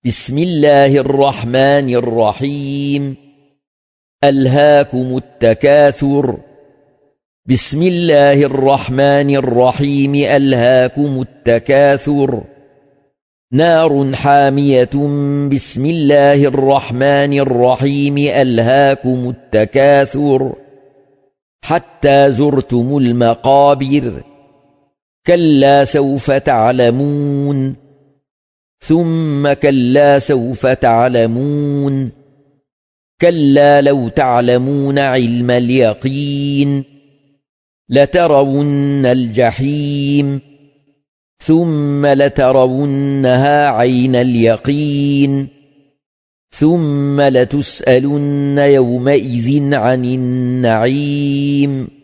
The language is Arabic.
بسم الله الرحمن الرحيم ألهاكم التكاثر بسم الله الرحمن الرحيم ألهاكم التكاثر نار حامية بسم الله الرحمن الرحيم ألهاكم التكاثر حتى زرتم المقابر كلا سوف تعلمون ثم كلا سوف تعلمون كلا لو تعلمون علم اليقين لترون الجحيم ثم لترونها عين اليقين ثم لتسألن يومئذ عن النعيم